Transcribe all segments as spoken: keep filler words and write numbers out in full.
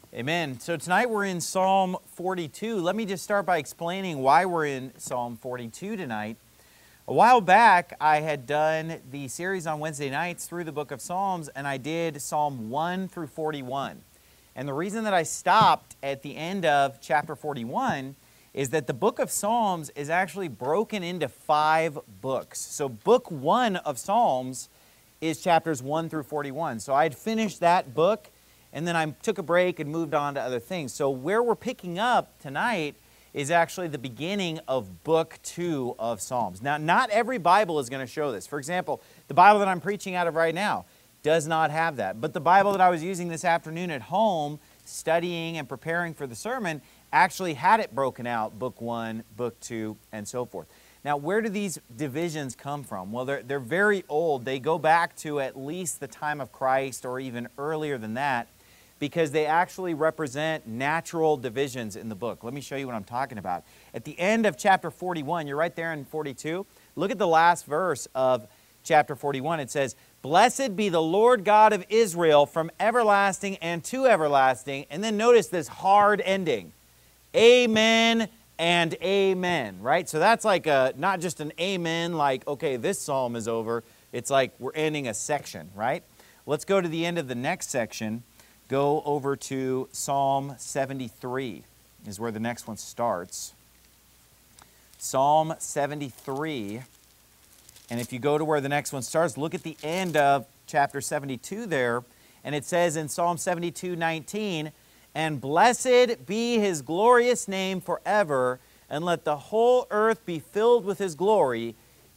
Amen. So tonight we're in Psalm forty-two. Let me just start by explaining why we're in Psalm forty-two tonight. A while back, I had done the series on Wednesday nights through the book of Psalms, and I did Psalm one through forty-one. And the reason that I stopped at the end of chapter forty-one is that the book of Psalms is actually broken into five books. So book one of Psalms is chapters one through forty-one. So I had finished that book, and then I took a break and moved on to other things. So where we're picking up tonight is actually the beginning of book two of Psalms. Now, not every Bible is going to show this. For example, the Bible that I'm preaching out of right now does not have that. But the Bible that I was using this afternoon at home, studying and preparing for the sermon, actually had it broken out, book one, book two, and so forth. Now, where do these divisions come from? Well, they're, they're very old. They go back to at least the time of Christ or even earlier than that, because they actually represent natural divisions in the book. Let me show you what I'm talking about. At the end of chapter forty-one, you're right there in forty-two. Look at the last verse of chapter forty-one. It says, "Blessed be the Lord God of Israel from everlasting and to everlasting." And then notice this hard ending. Amen and amen, right? So that's like a, not just an amen, like, okay, this psalm is over. It's like we're ending a section, right? Let's go to the end of the next section. Go over to Psalm seventy-three is where the next one starts. Psalm seventy-three. And if you go to where the next one starts, look at the end of chapter seventy-two there. And it says in Psalm seventy-two nineteen, "And blessed be his glorious name forever, and let the whole earth be filled with his glory.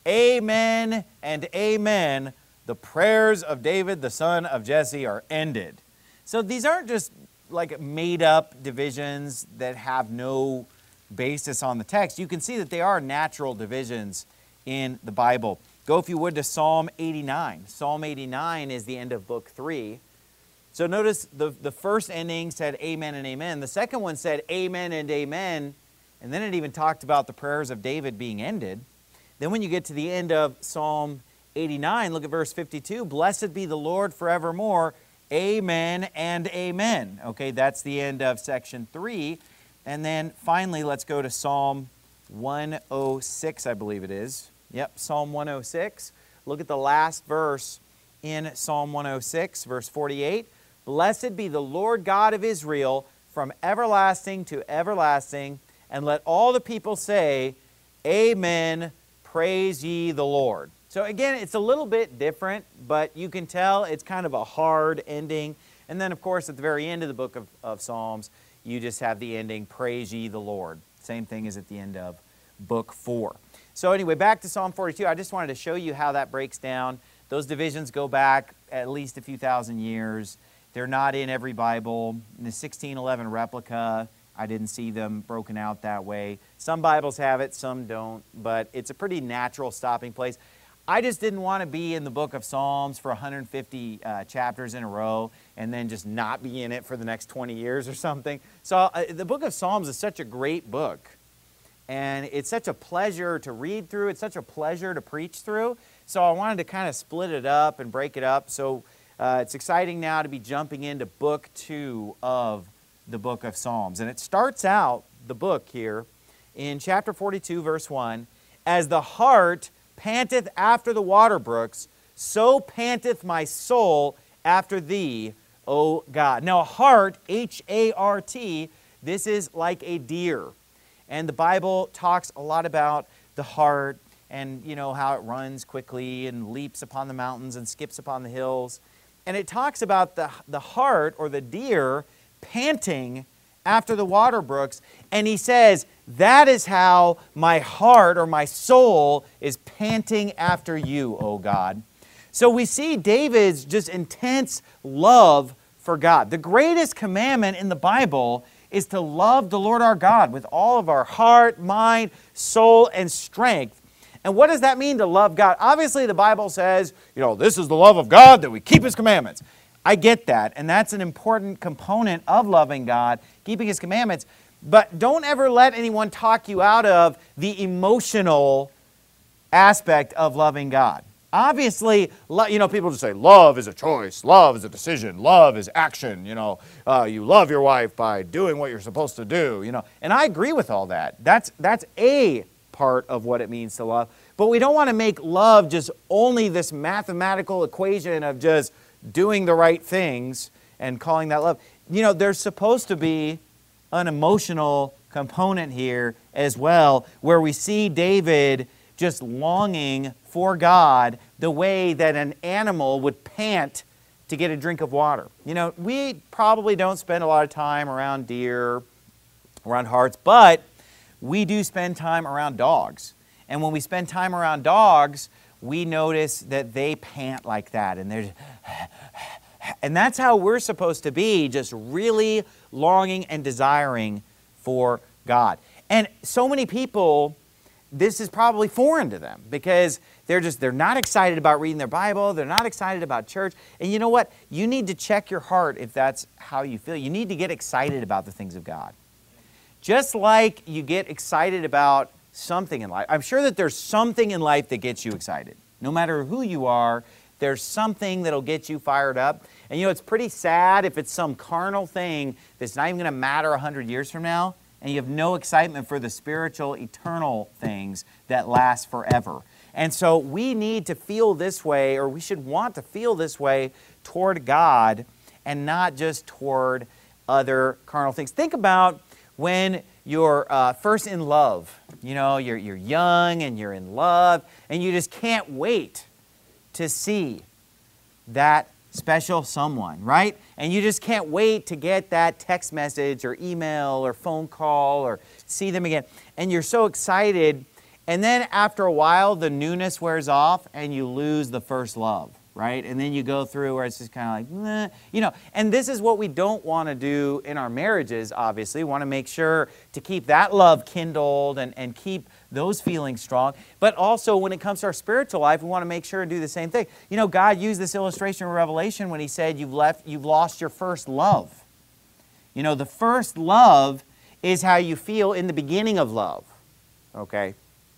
Amen and amen. The prayers of David, the son of Jesse, are ended." So these aren't just like made-up divisions that have no basis on the text. You can see that they are natural divisions in the Bible. Go, if you would, to Psalm eighty-nine. Psalm eighty-nine is the end of book three. So notice the, the first ending said amen and amen. The second one said amen and amen. And then it even talked about the prayers of David being ended. Then when you get to the end of Psalm eighty-nine, look at verse fifty-two. "Blessed be the Lord forevermore. Amen and amen." Okay, that's the end of section three. And then finally, let's go to Psalm one oh six, I believe it is. Yep, Psalm one oh six. Look at the last verse in Psalm one oh six, verse forty-eight. "Blessed be the Lord God of Israel from everlasting to everlasting, and let all the people say, Amen, praise ye the Lord." So again, it's a little bit different, but you can tell it's kind of a hard ending. And then, of course, at the very end of the book of, of Psalms, you just have the ending, "Praise ye the Lord." Same thing as at the end of book four. So anyway, back to Psalm forty-two. I just wanted to show you how that breaks down. Those divisions go back at least a few thousand years. They're not in every Bible. In the sixteen eleven replica, I didn't see them broken out that way. Some Bibles have it, some don't, but it's a pretty natural stopping place. I just didn't want to be in the book of Psalms for one hundred fifty uh, chapters in a row and then just not be in it for the next twenty years or something. So uh, the book of Psalms is such a great book. And it's such a pleasure to read through. It's such a pleasure to preach through. So I wanted to kind of split it up and break it up. So uh, it's exciting now to be jumping into book two of the book of Psalms. And it starts out, the book here, in chapter forty-two, verse one, "As the hart panteth after the water brooks, so panteth my soul after thee, O God." Now, a hart, H A R T, this is like a deer. And the Bible talks a lot about the hart and, you know, how it runs quickly and leaps upon the mountains and skips upon the hills. And it talks about the, the hart or the deer panting after the water brooks. And he says, that is how my heart or my soul is panting after you, O God. So we see David's just intense love for God. The greatest commandment in the Bible is to love the Lord our God with all of our heart, mind, soul, and strength. And what does that mean to love God? Obviously, the Bible says, you know, this is the love of God, that we keep His commandments. I get that, and that's an important component of loving God, keeping His commandments. But don't ever let anyone talk you out of the emotional aspect of loving God. Obviously, you know, people just say love is a choice, love is a decision, love is action, you know. Uh, you love your wife by doing what you're supposed to do, you know. And I agree with all that. That's, that's a part of what it means to love. But we don't want to make love just only this mathematical equation of just doing the right things and calling that love. You know, there's supposed to be an emotional component here as well, where we see David just longing for God the way that an animal would pant to get a drink of water. You know, we probably don't spend a lot of time around deer, around harts, but we do spend time around dogs. And when we spend time around dogs, we notice that they pant like that. And there's, and that's how we're supposed to be, just really longing and desiring for God. And so many people, this is probably foreign to them because they're just, they're not excited about reading their Bible. They're not excited about church. And you know what? You need to check your heart if that's how you feel. You need to get excited about the things of God. Just like you get excited about something in life. I'm sure that there's something in life that gets you excited. No matter who you are, there's something that'll get you fired up. And you know, it's pretty sad if it's some carnal thing that's not even going to matter a hundred years from now, and you have no excitement for the spiritual, eternal things that last forever. And so we need to feel this way, or we should want to feel this way toward God and not just toward other carnal things. Think about when you're uh, first in love. You know, you're, you're young and you're in love, and you just can't wait to see that special someone, right? And you just can't wait to get that text message or email or phone call or see them again. And you're so excited. And then after a while, the newness wears off and you lose the first love, right? And then you go through where it's just kind of like, meh, you know. And this is what we don't want to do in our marriages, obviously. We want to make sure to keep that love kindled and, and keep those feelings strong. But also when it comes to our spiritual life, we want to make sure and do the same thing. You know, God used this illustration in Revelation when He said you've left, you've lost your first love. You know, the first love is how you feel in the beginning of love, okay?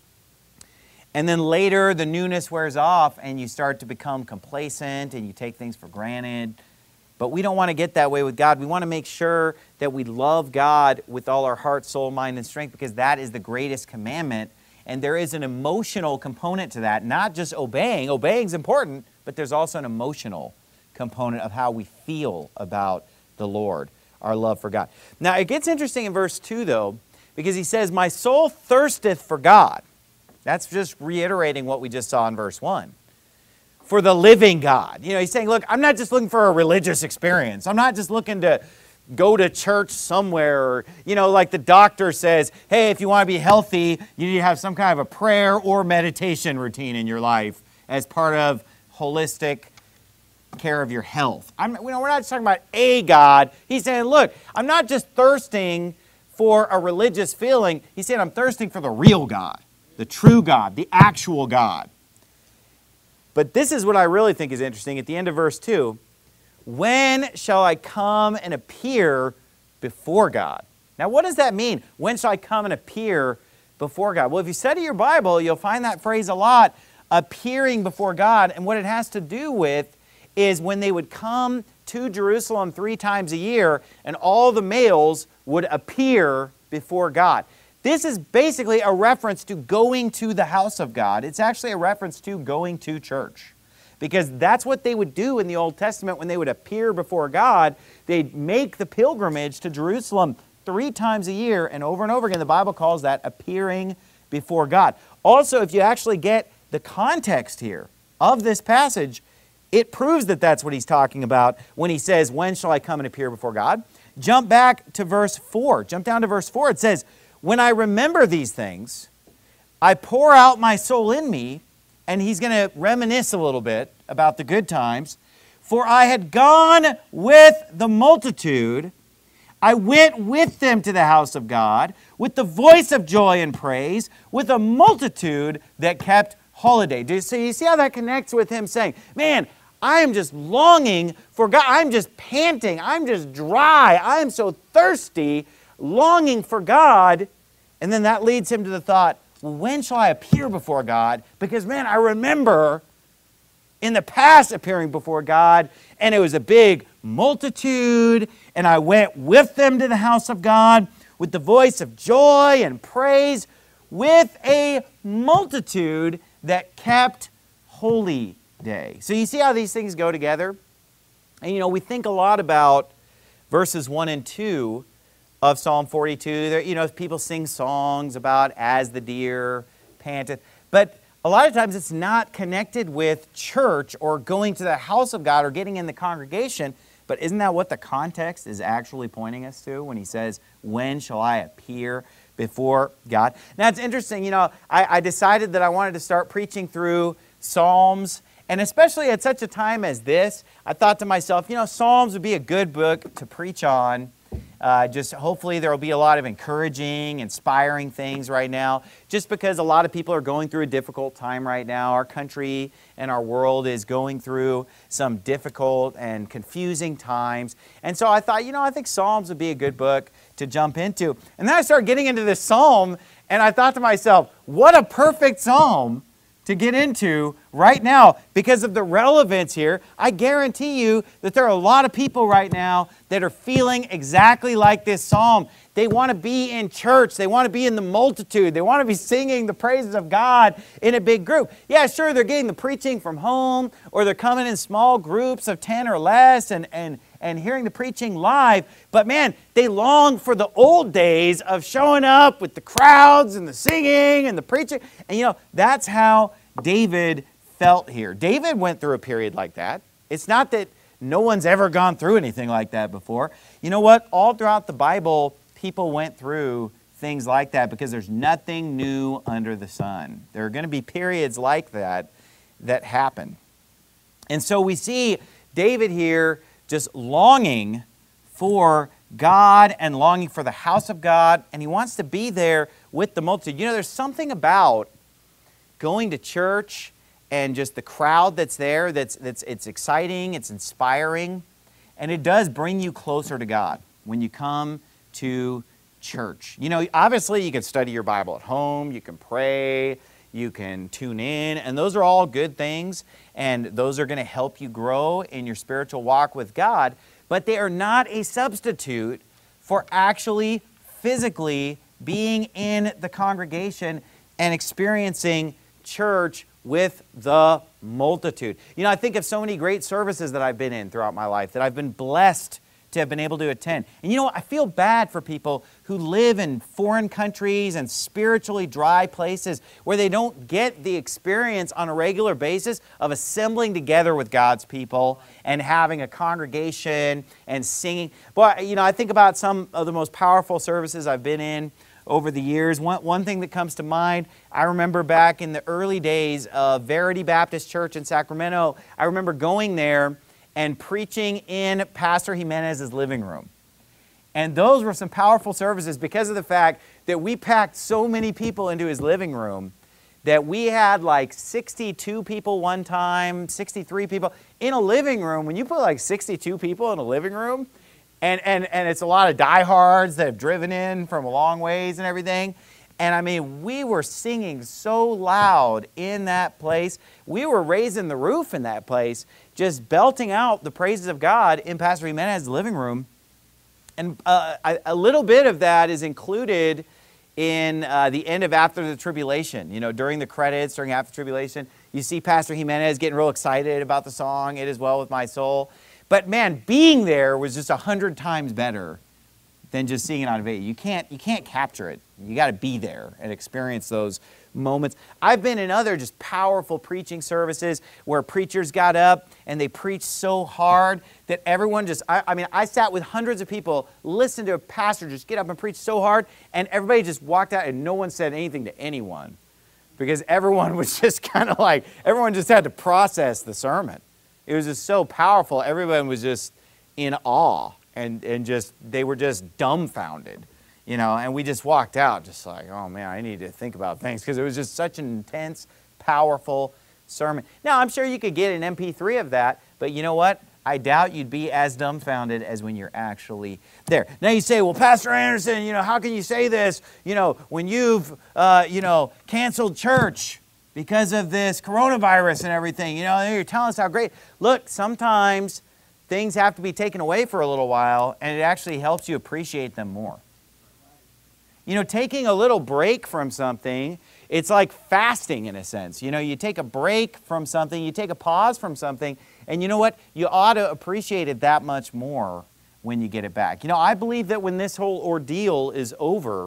And then later the newness wears off and you start to become complacent and you take things for granted. But we don't want to get that way with God. We want to make sure that we love God with all our heart, soul, mind, and strength, because that is the greatest commandment. And there is an emotional component to that, not just obeying. Obeying is important, but there's also an emotional component of how we feel about the Lord, our love for God. Now, it gets interesting in verse two, though, because he says, my soul thirsteth for God. That's just reiterating what we just saw in verse one. For the living God. You know, he's saying, look, I'm not just looking for a religious experience. I'm not just looking to go to church somewhere. Or, you know, like the doctor says, hey, if you want to be healthy, you need to have some kind of a prayer or meditation routine in your life as part of holistic care of your health. I'm, you know, we're not just talking about a God. He's saying, look, I'm not just thirsting for a religious feeling. He's saying I'm thirsting for the real God, the true God, the actual God. But this is what I really think is interesting at the end of verse two. When shall I come and appear before God? Now, what does that mean? When shall I come and appear before God? Well, if you study your Bible, you'll find that phrase a lot, appearing before God. And what it has to do with is when they would come to Jerusalem three times a year and all the males would appear before God. This is basically a reference to going to the house of God. It's actually a reference to going to church. Because that's what they would do in the Old Testament when they would appear before God. They'd make the pilgrimage to Jerusalem three times a year, and over and over again the Bible calls that appearing before God. Also, if you actually get the context here of this passage, it proves that that's what he's talking about when he says, when shall I come and appear before God? Jump back to verse four. Jump down to verse four. It says, when I remember these things, I pour out my soul in me. And he's going to reminisce a little bit about the good times. For I had gone with the multitude. I went with them to the house of God, with the voice of joy and praise, with a multitude that kept holiday. Do you see, you see how that connects with him saying, man, I am just longing for God. I'm just panting. I'm just dry. I am so thirsty, longing for God. And then that leads him to the thought, well, when shall I appear before God? Because, man, I remember in the past appearing before God, and it was a big multitude, and I went with them to the house of God with the voice of joy and praise, with a multitude that kept holy day. So you see how these things go together? And you know, we think a lot about verses one and two of Psalm forty-two. There, you know, people sing songs about as the deer panteth, but a lot of times it's not connected with church or going to the house of God or getting in the congregation. But isn't that what the context is actually pointing us to when he says, when shall I appear before God? Now it's interesting, you know, I, I decided that I wanted to start preaching through Psalms, and especially at such a time as this, I thought to myself, you know, Psalms would be a good book to preach on. Uh, just hopefully there will be a lot of encouraging, inspiring things right now, just because a lot of people are going through a difficult time right now. Our country and our world is going through some difficult and confusing times. And so I thought, you know, I think Psalms would be a good book to jump into. And then I started getting into this psalm, and I thought to myself, what a perfect psalm to get into right now because of the relevance here. I guarantee you that there are a lot of people right now that are feeling exactly like this psalm. They want to be in church. They want to be in the multitude. They want to be singing the praises of God in a big group. Yeah, sure, they're getting the preaching from home, or they're coming in small groups of ten or less and, and, and hearing the preaching live. But man, they long for the old days of showing up with the crowds and the singing and the preaching. And you know, that's how David felt here. David went through a period like that. It's not that no one's ever gone through anything like that before. You know what? All throughout the Bible, people went through things like that because there's nothing new under the sun. There are going to be periods like that that happen. And so we see David here just longing for God and longing for the house of God, and he wants to be there with the multitude. You know, there's something about going to church and just the crowd that's there, that's, that's it's exciting, it's inspiring, and it does bring you closer to God when you come to church. You know, obviously you can study your Bible at home, you can pray, you can tune in, and those are all good things, and those are going to help you grow in your spiritual walk with God, but they are not a substitute for actually physically being in the congregation and experiencing church with the multitude. You know, I think of so many great services that I've been in throughout my life that I've been blessed to have been able to attend. And you know what? I feel bad for people who live in foreign countries and spiritually dry places where they don't get the experience on a regular basis of assembling together with God's people and having a congregation and singing. But, you know, I think about some of the most powerful services I've been in over the years. One, one thing that comes to mind, I remember back in the early days of Verity Baptist Church in Sacramento, I remember going there and preaching in Pastor Jimenez's living room. And those were some powerful services because of the fact that we packed so many people into his living room that we had like sixty-two people one time, sixty-three people in a living room. When you put like sixty-two people in a living room, And, and, and it's a lot of diehards that have driven in from a long ways and everything. And I mean, we were singing so loud in that place. We were raising the roof in that place, just belting out the praises of God in Pastor Jimenez's living room. And uh, a, a little bit of that is included in uh, the end of After the Tribulation. You know, during the credits, during After the Tribulation, you see Pastor Jimenez getting real excited about the song, It Is Well With My Soul. But man, being there was just a hundred times better than just seeing it on video. You can't, you can't capture it. You got to be there and experience those moments. I've been in other just powerful preaching services where preachers got up and they preached so hard that everyone just, I, I mean, I sat with hundreds of people, listened to a pastor just get up and preach so hard, and everybody just walked out and no one said anything to anyone because everyone was just kind of like, everyone just had to process the sermon. It was just so powerful. Everyone was just in awe and, and just, they were just dumbfounded, you know, and we just walked out just like, oh man, I need to think about things because it was just such an intense, powerful sermon. Now, I'm sure you could get an M P three of that, but you know what? I doubt you'd be as dumbfounded as when you're actually there. Now you say, well, Pastor Anderson, you know, how can you say this, you know, when you've, uh, you know, canceled church? because of this coronavirus and everything. You know, you're telling us how great. Look, sometimes things have to be taken away for a little while, and it actually helps you appreciate them more. You know, taking a little break from something, it's like fasting in a sense. You know, you take a break from something, you take a pause from something, and you know what? You ought to appreciate it that much more when you get it back. You know, I believe that when this whole ordeal is over,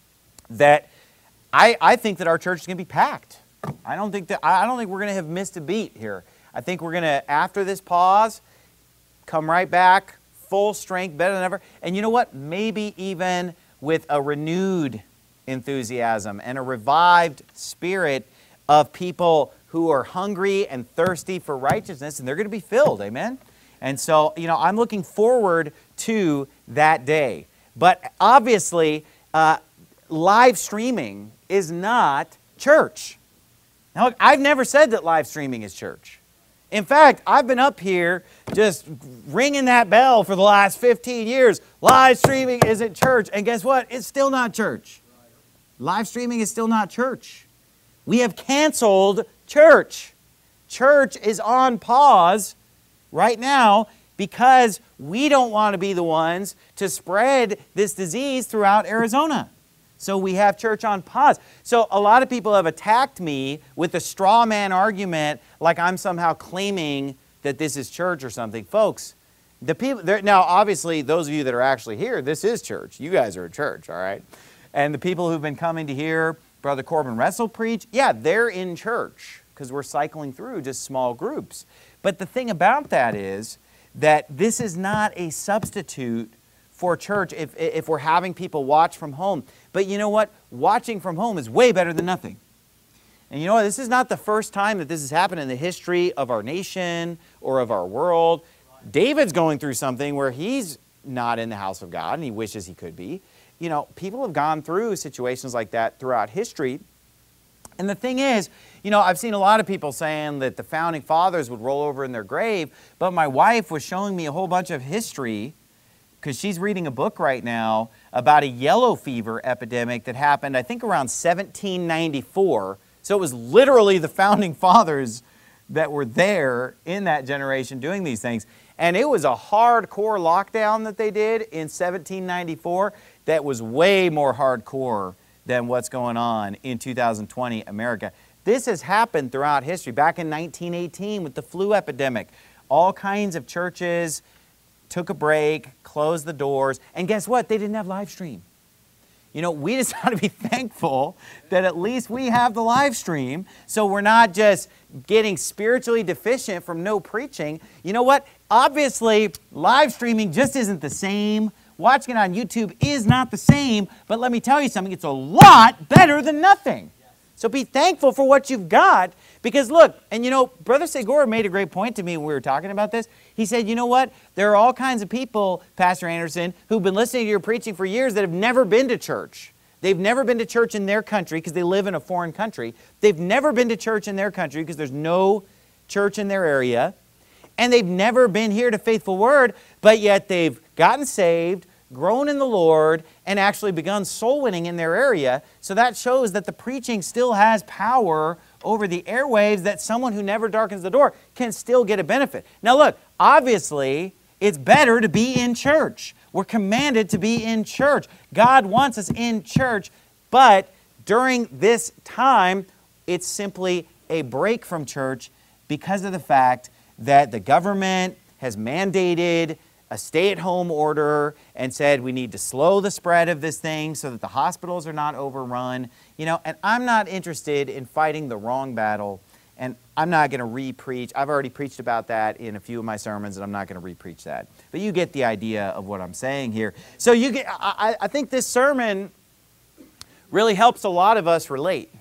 that I, I think that our church is going to be packed. I don't think that I don't think we're going to have missed a beat here. I think we're going to, after this pause, come right back, full strength, better than ever. And you know what? Maybe even with a renewed enthusiasm and a revived spirit of people who are hungry and thirsty for righteousness, and they're going to be filled. Amen? And so, you know, I'm looking forward to that day. But obviously, uh, live streaming is not church. Now, look, I've never said that live streaming is church. In fact, I've been up here just ringing that bell for the last fifteen years. Live streaming isn't church. And guess what? It's still not church. Live streaming is still not church. We have canceled church. Church is on pause right now because we don't want to be the ones to spread this disease throughout Arizona. So we have church on pause. So a lot of people have attacked me with a straw man argument like I'm somehow claiming that this is church or something. Folks, the people now obviously those of you that are actually here, this is church. You guys are a church, all right? And the people who've been coming to hear Brother Corbin Wrestle preach, yeah, they're in church because we're cycling through just small groups. But the thing about that is that this is not a substitute for church if, if we're having people watch from home. But you know what? Watching from home is way better than nothing. And you know what? This is not the first time that this has happened in the history of our nation or of our world. David's going through something where he's not in the house of God and he wishes he could be. You know, people have gone through situations like that throughout history. And the thing is, you know, I've seen a lot of people saying that the founding fathers would roll over in their grave, but my wife was showing me a whole bunch of history because she's reading a book right now about a yellow fever epidemic that happened, I think, around seventeen ninety-four. So it was literally the founding fathers that were there in that generation doing these things. And it was a hardcore lockdown that they did in seventeen ninety-four that was way more hardcore than what's going on in two thousand twenty America. This has happened throughout history. Back in nineteen eighteen with the flu epidemic, all kinds of churches took a break, closed the doors, and guess what? They didn't have live stream. You know, we just ought to be thankful that at least we have the live stream, so we're not just getting spiritually deficient from no preaching. You know what? Obviously, live streaming just isn't the same. Watching it on YouTube is not the same, but let me tell you something, it's a lot better than nothing. So be thankful for what you've got, because look, and you know, Brother Segura made a great point to me when we were talking about this. He said, you know what? There are all kinds of people, Pastor Anderson, who've been listening to your preaching for years that have never been to church. They've never been to church in their country because they live in a foreign country. They've never been to church in their country because there's no church in their area. And they've never been here to Faithful Word, but yet they've gotten saved, grown in the Lord, and actually begun soul winning in their area. So that shows that the preaching still has power over the airwaves, that someone who never darkens the door can still get a benefit. Now look, obviously, it's better to be in church. We're commanded to be in church. God wants us in church, but during this time, it's simply a break from church because of the fact that the government has mandated a stay-at-home order and said we need to slow the spread of this thing so that the hospitals are not overrun. You know, and I'm not interested in fighting the wrong battle, and I'm not going to re-preach. I've already preached about that in a few of my sermons, and I'm not going to re-preach that. But you get the idea of what I'm saying here. So you get, I, I think this sermon really helps a lot of us relate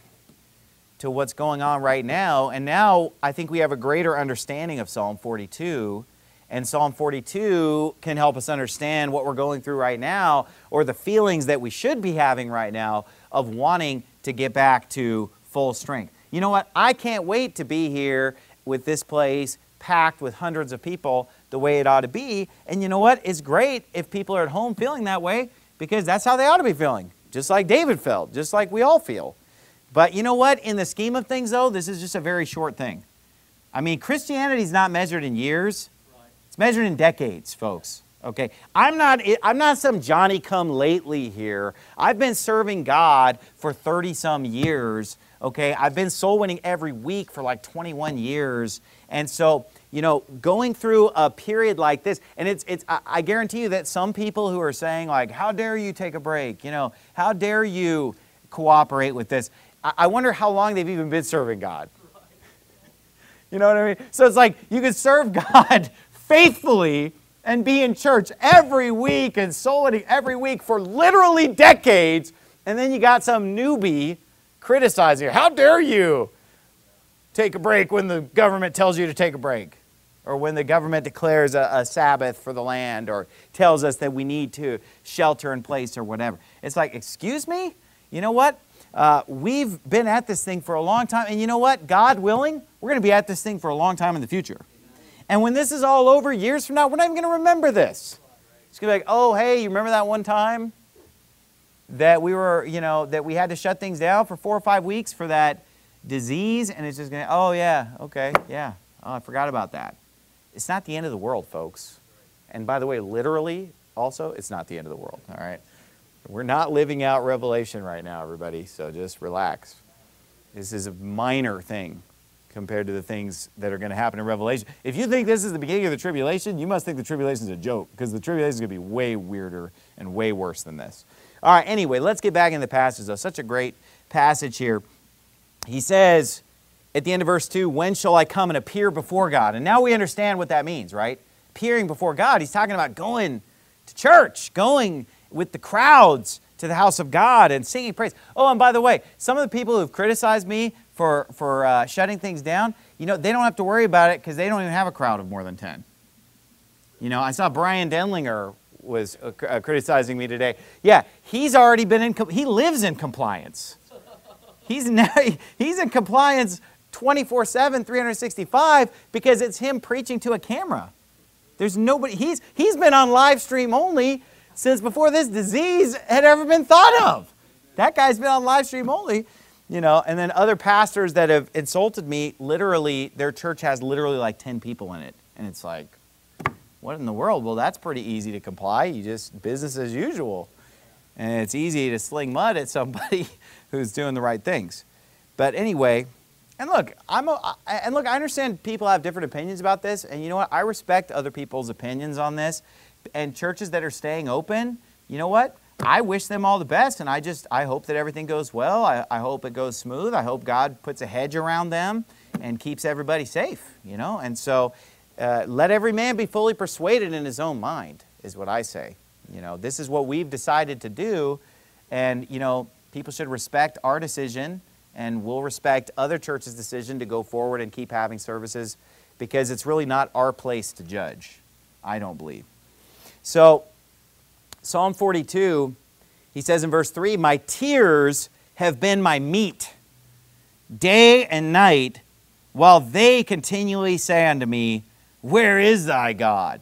to what's going on right now. And now I think we have a greater understanding of Psalm forty-two. And Psalm forty-two can help us understand what we're going through right now, or the feelings that we should be having right now of wanting to get back to full strength. You know what? I can't wait to be here with this place packed with hundreds of people the way it ought to be. And you know what? It's great if people are at home feeling that way, because that's how they ought to be feeling. Just like David felt, just like we all feel. But you know what? In the scheme of things, though, this is just a very short thing. I mean, Christianity is not measured in years. It's measured in decades, folks. Okay, I'm not, I'm not some Johnny-come-lately here. I've been serving God for thirty-some years, okay? I've been soul winning every week for like twenty-one years. And so, you know, going through a period like this, and it's, it's, I, I guarantee you that some people who are saying like, how dare you take a break? You know, how dare you cooperate with this? I, I wonder how long they've even been serving God. You know what I mean? So it's like you can serve God faithfully and be in church every week and soul winning every week for literally decades, and then you got some newbie criticizing you. How dare you take a break when the government tells you to take a break? Or when the government declares a, a Sabbath for the land, or tells us that we need to shelter in place or whatever. It's like, excuse me? You know what? Uh, we've been at this thing for a long time, and you know what? God willing, we're going to be at this thing for a long time in the future. And when this is all over, years from now, we're not even going to remember this. It's going to be like, oh, hey, you remember that one time that we were, you know, that we had to shut things down for four or five weeks for that disease? And it's just going to, oh, yeah, okay, yeah. Oh, I forgot about that. It's not the end of the world, folks. And by the way, literally, also, it's not the end of the world, all right? We're not living out Revelation right now, everybody, so just relax. This is a minor thing compared to the things that are going to happen in Revelation. If you think this is the beginning of the tribulation, you must think the tribulation is a joke, because the tribulation is going to be way weirder and way worse than this. All right, anyway, let's get back in the passage, though. Such a great passage here. He says at the end of verse two, when shall I come and appear before God? And now we understand what that means, right? Appearing before God. He's talking about going to church, going with the crowds to the house of God and singing praise. Oh, and by the way, some of the people who've criticized me for, for uh, shutting things down, you know, they don't have to worry about it because they don't even have a crowd of more than ten. You know, I saw Brian Denlinger was uh, uh, criticizing me today. Yeah, he's already been in, he lives in compliance. He's, now, he's in compliance twenty-four seven, three hundred sixty-five because it's him preaching to a camera. There's nobody, he's, he's been on live stream only since before this disease had ever been thought of. That guy's been on live stream only. You know, and then other pastors that have insulted me, literally, their church has literally like ten people in it. And it's like, what in the world? Well, that's pretty easy to comply. You just, business as usual. And it's easy to sling mud at somebody who's doing the right things. But anyway, and look, I'm a, and look, I understand people have different opinions about this. And you know what? I respect other people's opinions on this. And churches that are staying open, you know what? I wish them all the best, and I just, I hope that everything goes well. I, I hope it goes smooth. I hope God puts a hedge around them and keeps everybody safe, you know? And so uh, let every man be fully persuaded in his own mind, is what I say. You know, this is what we've decided to do, and, you know, people should respect our decision, and we'll respect other churches' decision to go forward and keep having services, because it's really not our place to judge, I don't believe. So, Psalm forty-two, he says in verse three, my tears have been my meat day and night, while they continually say unto me, where is thy God?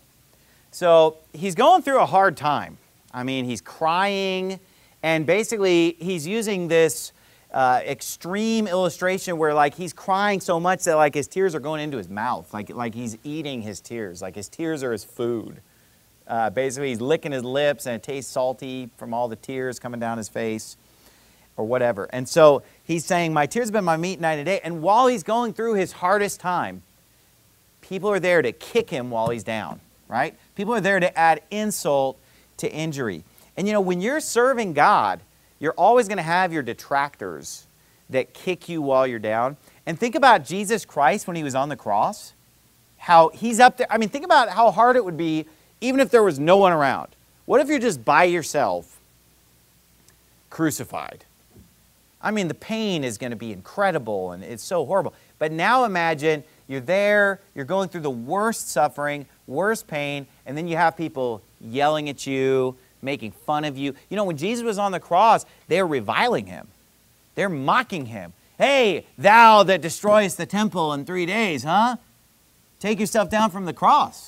So he's going through a hard time. I mean, he's crying, and basically he's using this uh, extreme illustration where like he's crying so much that like his tears are going into his mouth, like, like he's eating his tears, like his tears are his food. Uh, basically, he's licking his lips, and it tastes salty from all the tears coming down his face, or whatever. And so he's saying, my tears have been my meat night and day. And while he's going through his hardest time, people are there to kick him while he's down, right? People are there to add insult to injury. And you know, when you're serving God, you're always going to have your detractors that kick you while you're down. And think about Jesus Christ when he was on the cross, how he's up there. I mean, think about how hard it would be even if there was no one around. What if you're just by yourself, crucified? I mean, the pain is going to be incredible, and it's so horrible. But now imagine you're there, you're going through the worst suffering, worst pain, and then you have people yelling at you, making fun of you. You know, when Jesus was on the cross, they're reviling him. They're mocking him. Hey, thou that destroyest the temple in three days, huh? Take yourself down from the cross.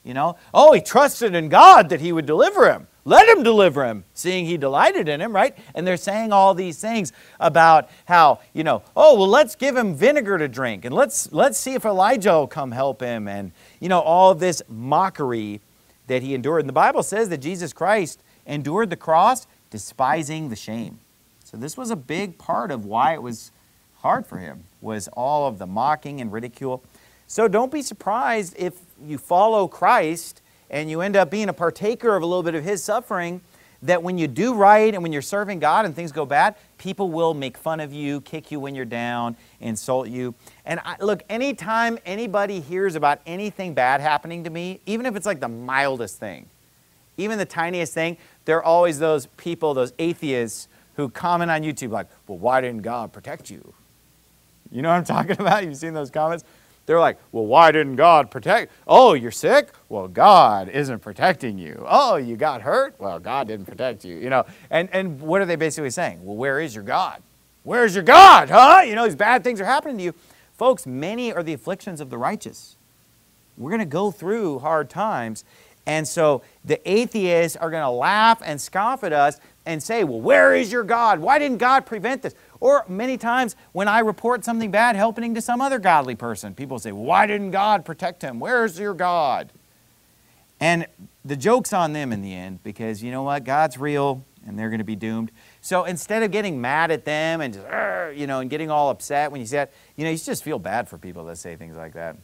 You know, oh, he trusted in God that he would deliver him. Let him deliver him, seeing he delighted in him, right? And they're saying all these things about how, you know, oh, well, let's give him vinegar to drink, and let's let's see if Elijah will come help him, and, you know, all of this mockery that he endured. And the Bible says that Jesus Christ endured the cross, despising the shame. So this was a big part of why it was hard for him, was all of the mocking and ridicule. So don't be surprised if you follow Christ and you end up being a partaker of a little bit of his suffering, that when you do right and when you're serving God and things go bad, people will make fun of you, kick you when you're down, insult you. And I, look, anytime anybody hears about anything bad happening to me, even if it's like the mildest thing, even the tiniest thing, there are always those people, those atheists, who comment on YouTube like, well, why didn't God protect you? You know what I'm talking about? You've seen those comments? They're like, well, why didn't God protect? Oh, you're sick? Well, God isn't protecting you. Oh, you got hurt? Well, God didn't protect you. You know, and, and what are they basically saying? Well, where is your God? Where's your God, huh? You know, these bad things are happening to you. Folks, many are the afflictions of the righteous. We're going to go through hard times. And so the atheists are going to laugh and scoff at us and say, well, where is your God? Why didn't God prevent this? Or many times when I report something bad happening to some other godly person, people say, well, why didn't God protect him? Where's your God? And the joke's on them in the end, because you know what? God's real and they're going to be doomed. So instead of getting mad at them and just, you know, and getting all upset when you say that, you know, you just feel bad for people that say things like that.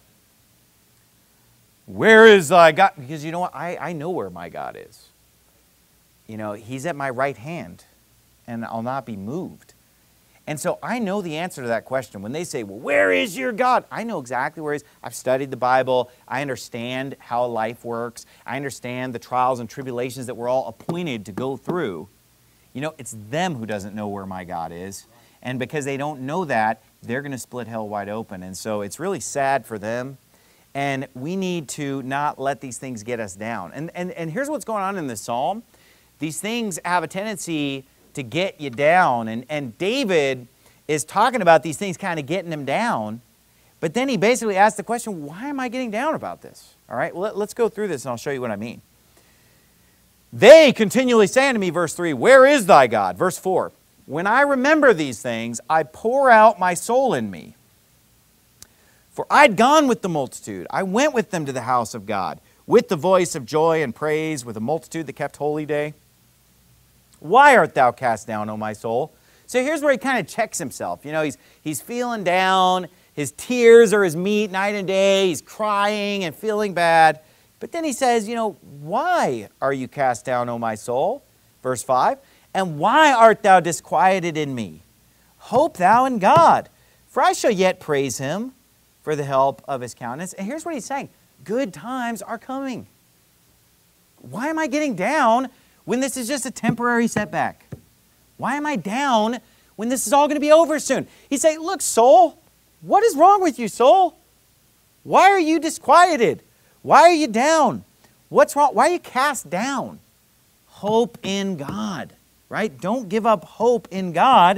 Where is thy God? Because you know what? I, I know where my God is. You know, he's at my right hand and I'll not be moved. And so I know the answer to that question. When they say, well, where is your God? I know exactly where he is. I've studied the Bible. I understand how life works. I understand the trials and tribulations that we're all appointed to go through. You know, it's them who doesn't know where my God is. And because they don't know that, they're going to split hell wide open. And so it's really sad for them. And we need to not let these things get us down. And, and, and here's what's going on in this psalm. These things have a tendency to get you down. And, and David is talking about these things kind of getting him down. But then he basically asks the question, why am I getting down about this? All right, well, let, let's go through this and I'll show you what I mean. They continually say unto me, verse three, where is thy God? Verse four, when I remember these things, I pour out my soul in me. For I'd gone with the multitude. I went with them to the house of God, with the voice of joy and praise, with a multitude that kept holy day. Why art thou cast down, O my soul? So here's where he kind of checks himself. You know, he's, he's feeling down. His tears are his meat night and day. He's crying and feeling bad. But then he says, you know, why are you cast down, O my soul? Verse five, and why art thou disquieted in me? Hope thou in God, for I shall yet praise him for the help of his countenance. And here's what he's saying. Good times are coming. Why am I getting down when this is just a temporary setback? Why am I down when this is all going to be over soon? He's saying, look, soul, what is wrong with you, soul? Why are you disquieted? Why are you down? What's wrong? Why are you cast down? Hope in God, right? Don't give up hope in God.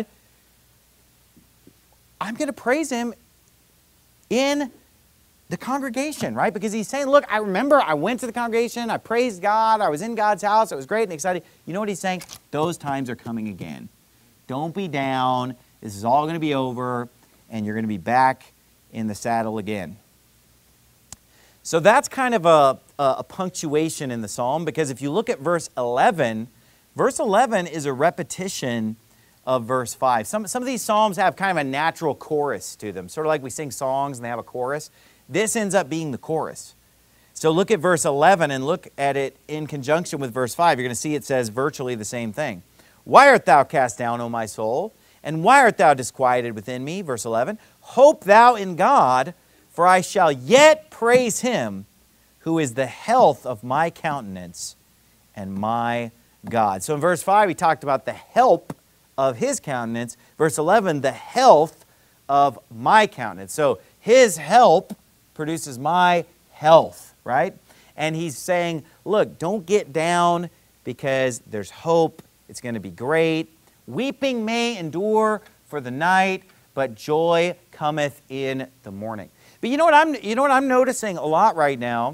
I'm going to praise him in the congregation, right? Because he's saying, look, I remember I went to the congregation, I praised God, I was in God's house, it was great and exciting. You know what he's saying? Those times are coming again. Don't be down. This is all going to be over, and you're going to be back in the saddle again. So that's kind of a, a punctuation in the psalm, because if you look at verse eleven, verse eleven is a repetition of verse five. Some, some of these psalms have kind of a natural chorus to them, sort of like we sing songs and they have a chorus. This ends up being the chorus. So look at verse eleven and look at it in conjunction with verse five. You're going to see it says virtually the same thing. Why art thou cast down, O my soul? And why art thou disquieted within me? Verse eleven. Hope thou in God, for I shall yet praise him, who is the health of my countenance and my God. So in verse five, he talked about the help of his countenance. Verse eleven, the health of my countenance. So his help produces my health, right? And he's saying, look, don't get down because there's hope. It's going to be great. Weeping may endure for the night, but joy cometh in the morning. But you know what I'm, you know what I'm noticing a lot right now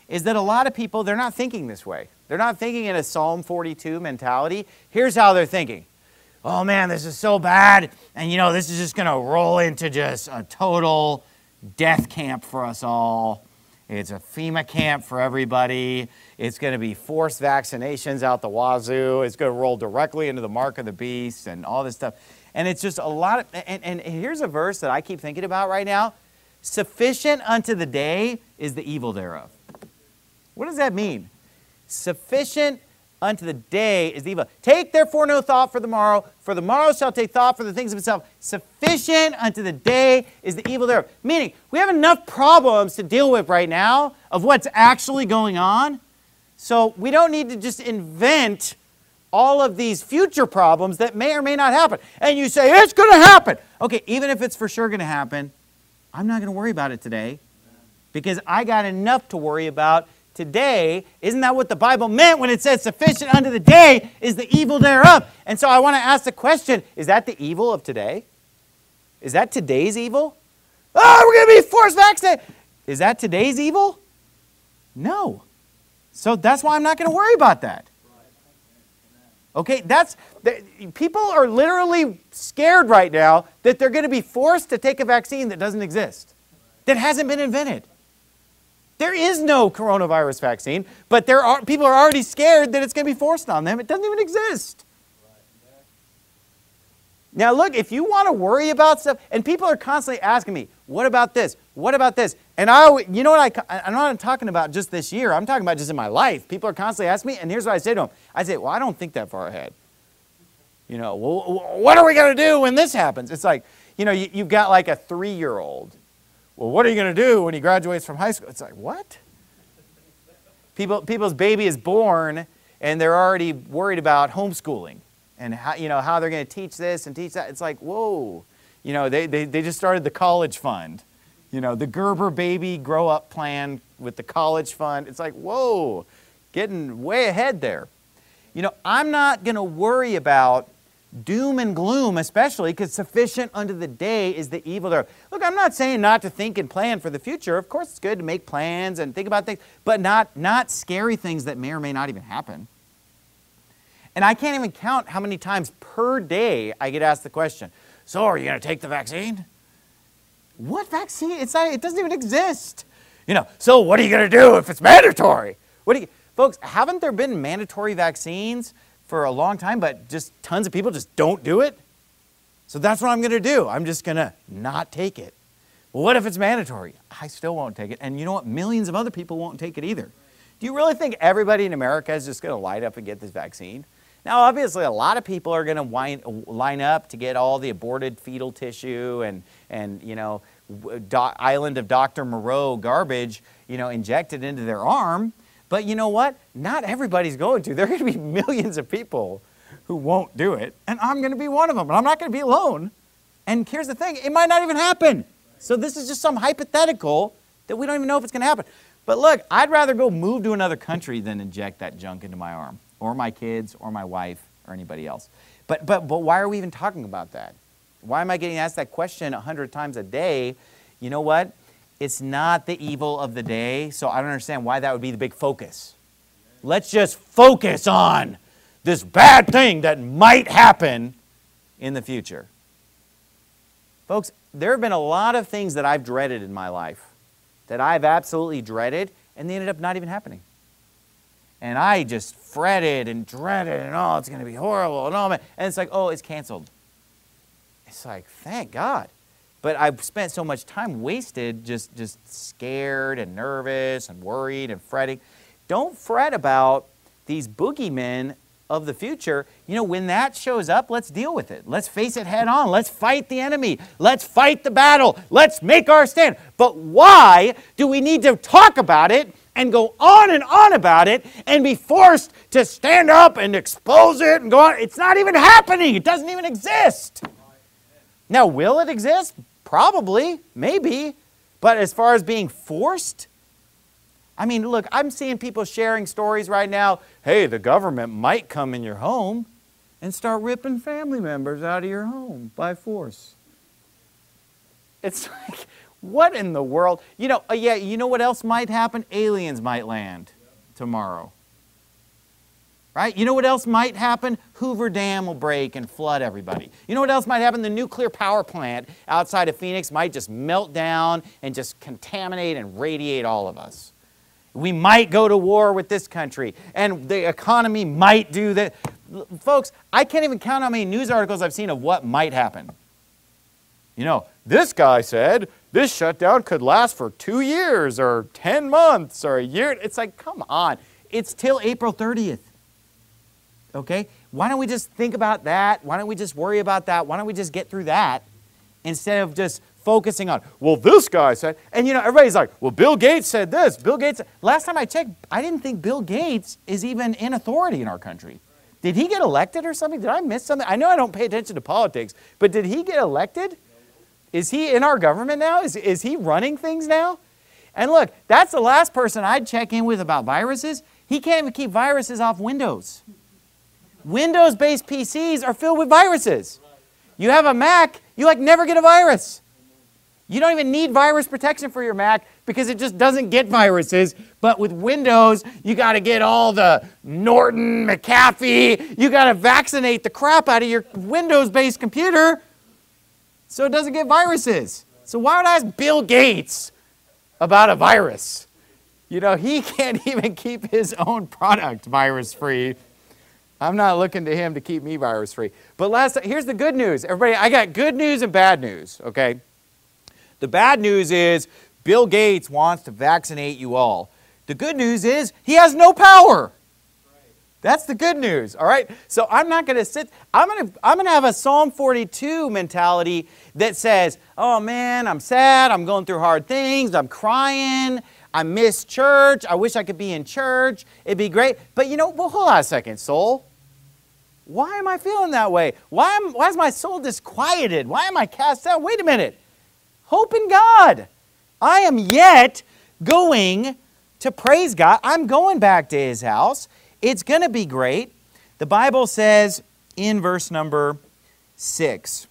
is that a lot of people, they're not thinking this way. They're not thinking in a Psalm forty-two mentality. Here's how they're thinking. Oh man, this is so bad, and you know, this is just going to roll into just a total death camp for us all. It's a FEMA camp for everybody. It's going to be forced vaccinations out the wazoo. It's going to roll directly into the mark of the beast and all this stuff. And it's just a lot of, and, and here's a verse that I keep thinking about right now. Sufficient unto the day is the evil thereof. What does that mean? Sufficient unto the day is the evil. Take therefore no thought for the morrow, for the morrow shall take thought for the things of itself. Sufficient unto the day is the evil thereof. Meaning, we have enough problems to deal with right now of what's actually going on. So we don't need to just invent all of these future problems that may or may not happen. And you say, it's going to happen. Okay, even if it's for sure going to happen, I'm not going to worry about it today because I got enough to worry about today. Isn't that what the Bible meant when it said sufficient unto the day is the evil thereof? And so I want to ask the question, is that the evil of today? Is that today's evil? Oh, we're going to be forced vaccinated. Is that today's evil? No. So that's why I'm not going to worry about that. Okay, that's, people are literally scared right now that they're going to be forced to take a vaccine that doesn't exist, that hasn't been invented. There is no coronavirus vaccine, but there are people are already scared that it's going to be forced on them. It doesn't even exist. Now look, if you want to worry about stuff, and people are constantly asking me, what about this? What about this? And I, you know what I, I'm not talking about just this year. I'm talking about just in my life. People are constantly asking me, and here's what I say to them. I say, well, I don't think that far ahead. You know, well, what are we going to do when this happens? It's like, you know, you, you've got like a three-year-old. Well, what are you going to do when he graduates from high school? It's like, what? People, people's baby is born, and they're already worried about homeschooling and how, you know, how they're going to teach this and teach that. It's like, whoa. You know, they, they, they just started the college fund. You know, the Gerber baby grow up plan with the college fund. It's like, whoa, getting way ahead there. You know, I'm not going to worry about doom and gloom, especially because sufficient unto the day is the evil thereof. Look, I'm not saying not to think and plan for the future. Of course, it's good to make plans and think about things, but not, not scary things that may or may not even happen. And I can't even count how many times per day I get asked the question, so are you going to take the vaccine? What vaccine? It's not, it doesn't even exist. You know, so what are you going to do if it's mandatory? What do you, folks, haven't there been mandatory vaccines for a long time, but just tons of people just don't do it? So that's what I'm going to do. I'm just going to not take it. Well, what if it's mandatory? I still won't take it. And you know what? Millions of other people won't take it either. Do you really think everybody in America is just going to light up and get this vaccine? Now, obviously, a lot of people are going to wind, line up to get all the aborted fetal tissue and, and you know, do, island of Doctor Moreau garbage, you know, injected into their arm. But you know what? Not everybody's going to. There are going to be millions of people who won't do it, and I'm going to be one of them, and I'm not going to be alone. And here's the thing, it might not even happen. So this is just some hypothetical that we don't even know if it's going to happen. But look, I'd rather go move to another country than inject that junk into my arm, or my kids, or my wife, or anybody else. But, but, but why are we even talking about that? Why am I getting asked that question a hundred times a day? You know what? It's not the evil of the day, so I don't understand why that would be the big focus. Let's just focus on this bad thing that might happen in the future. Folks, there have been a lot of things that I've dreaded in my life, that I've absolutely dreaded, and they ended up not even happening. And I just fretted and dreaded, and oh, it's going to be horrible, and oh, man. And it's like, oh, it's canceled. It's like, thank God. But I've spent so much time wasted just, just scared and nervous and worried and fretting. Don't fret about these boogeymen of the future. You know, when that shows up, let's deal with it. Let's face it head on. Let's fight the enemy. Let's fight the battle. Let's make our stand. But why do we need to talk about it and go on and on about it and be forced to stand up and expose it and go on? It's not even happening. It doesn't even exist. Now, will it exist? Probably, maybe, but as far as being forced, I mean, look, I'm seeing people sharing stories right now. Hey, the government might come in your home and start ripping family members out of your home by force. It's like, What in the world? You know, uh, yeah, you know what else might happen? Aliens might land tomorrow. Right? You know what else might happen? Hoover Dam will break and flood everybody. You know what else might happen? The nuclear power plant outside of Phoenix might just melt down and just contaminate and radiate all of us. We might go to war with this country, and the economy might do that. Folks, I can't even count how many news articles I've seen of what might happen. You know, this guy said this shutdown could last for two years or ten months or a year. It's like, come on. It's till April thirtieth. Okay? Why don't we just think about that? Why don't we just worry about that? Why don't we just get through that instead of just focusing on, well, this guy said, and you know, everybody's like, well, Bill Gates said this. Bill Gates, last time I checked, I didn't think Bill Gates is even in authority in our country. Did he get elected or something? Did I miss something? I know I don't pay attention to politics, but did he get elected? Is he in our government now? Is, is he running things now? And look, that's the last person I'd check in with about viruses. He can't even keep viruses off Windows. Windows-based P Cs are filled with viruses. You have a Mac, you like never get a virus. You don't even need virus protection for your Mac because it just doesn't get viruses. But with Windows, you got to get all the Norton, McAfee. You got to vaccinate the crap out of your Windows-based computer so it doesn't get viruses. So why would I ask Bill Gates about a virus? You know, he can't even keep his own product virus-free. I'm not looking to him to keep me virus-free. But last, here's the good news. Everybody, I got good news and bad news, okay? The bad news is Bill Gates wants to vaccinate you all. The good news is he has no power. That's the good news, all right? So I'm not going to sit, I'm going to I'm going to have a Psalm forty-two mentality that says, oh man, I'm sad, I'm going through hard things, I'm crying, I miss church, I wish I could be in church, it'd be great. But you know, well, hold on a second, soul. Why am I feeling that way? Why, am, why is my soul disquieted? Why am I cast down? Wait a minute. Hope in God. I am yet going to praise God. I'm going back to His house. It's going to be great. The Bible says in verse number six,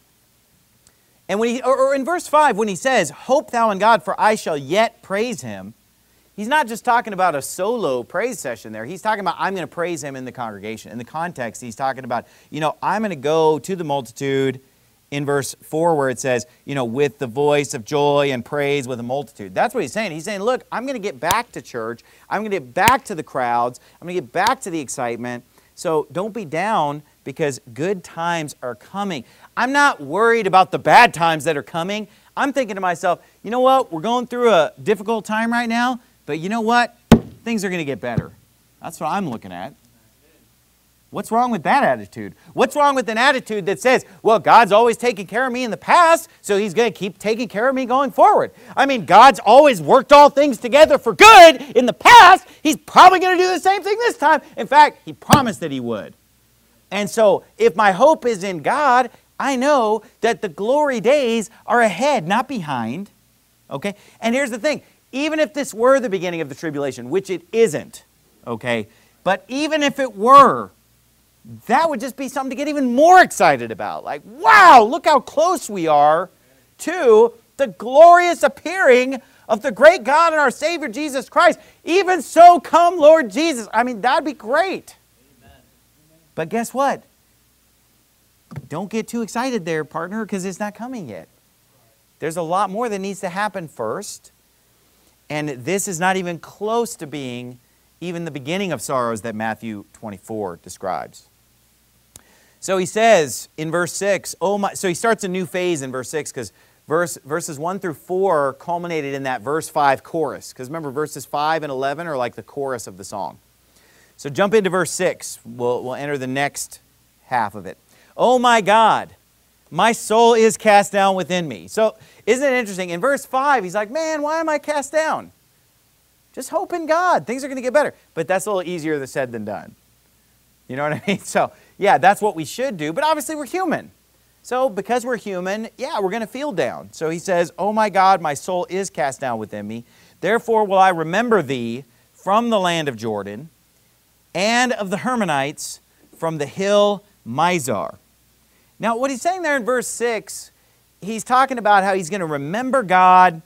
and when he, or, or in verse five, when he says, hope thou in God, for I shall yet praise Him, he's not just talking about a solo praise session there. He's talking about, I'm going to praise Him in the congregation. In the context, he's talking about, you know, I'm going to go to the multitude in verse four where it says, you know, with the voice of joy and praise with a multitude. That's what he's saying. He's saying, look, I'm going to get back to church. I'm going to get back to the crowds. I'm going to get back to the excitement. So don't be down because good times are coming. I'm not worried about the bad times that are coming. I'm thinking to myself, you know what? We're going through a difficult time right now, but you know what? Things are going to get better. That's what I'm looking at. What's wrong with that attitude? What's wrong with an attitude that says, well, God's always taken care of me in the past, so He's going to keep taking care of me going forward. I mean, God's always worked all things together for good in the past. He's probably going to do the same thing this time. In fact, He promised that He would. And so if my hope is in God, I know that the glory days are ahead, not behind. Okay? And here's the thing. Even if this were the beginning of the tribulation, which it isn't, okay? But even if it were, that would just be something to get even more excited about. Like, wow, look how close we are to the glorious appearing of the great God and our Savior, Jesus Christ. Even so, come, Lord Jesus. I mean, that'd be great. Amen. But guess what? Don't get too excited there, partner, because it's not coming yet. There's a lot more that needs to happen first. And this is not even close to being even the beginning of sorrows that Matthew twenty-four describes. So he says in verse six, oh my, so he starts a new phase in verse six because verse, verses one through four culminated in that verse five chorus. Because remember, verses five and eleven are like the chorus of the song. So jump into verse six. We'll, we'll enter the next half of it. Oh my God, my soul is cast down within me. So isn't it interesting? In verse five, he's like, man, why am I cast down? Just hope in God. Things are going to get better. But that's a little easier said than done. You know what I mean? So, yeah, that's what we should do. But obviously we're human. So because we're human, yeah, we're going to feel down. So he says, oh my God, my soul is cast down within me. Therefore will I remember thee from the land of Jordan and of the Hermonites from the hill Mizar. Now, what he's saying there in verse six, he's talking about how he's going to remember God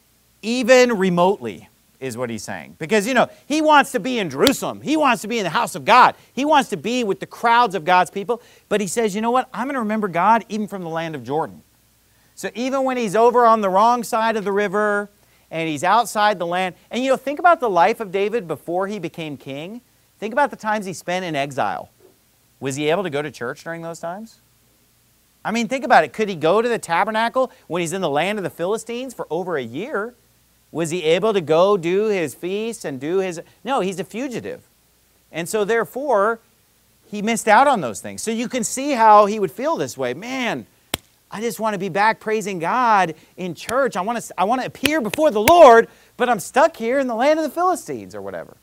even remotely, is what he's saying. Because, you know, he wants to be in Jerusalem. He wants to be in the house of God. He wants to be with the crowds of God's people. But he says, you know what? I'm going to remember God even from the land of Jordan. So even when he's over on the wrong side of the river and he's outside the land, and, you know, think about the life of David before he became king. Think about the times he spent in exile. Was he able to go to church during those times? I mean, think about it. Could he go to the tabernacle when he's in the land of the Philistines for over a year? Was he able to go do his feasts and do his... No, he's a fugitive. And so therefore, he missed out on those things. So you can see how he would feel this way. Man, I just want to be back praising God in church. I want to, I want to appear before the Lord, but I'm stuck here in the land of the Philistines or whatever.